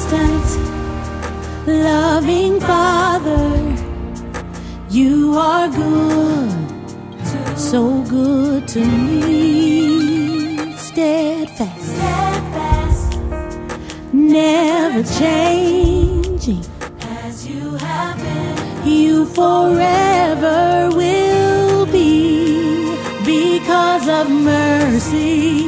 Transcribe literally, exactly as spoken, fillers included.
constant, loving Father. You are good, so good to me. Steadfast, steadfast, never changing, as you have been. You forever will be, because of mercy.